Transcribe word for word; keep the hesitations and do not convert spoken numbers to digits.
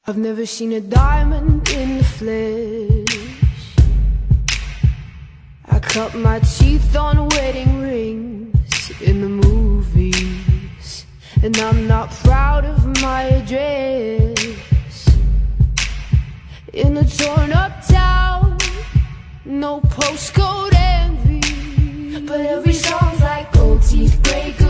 I've never seen a diamond in the flesh. I cut my teeth on wedding rings in the movies, and I'm not proud of my address. In a torn up town, no postcode envy, but every song's like gold teeth, grey goose.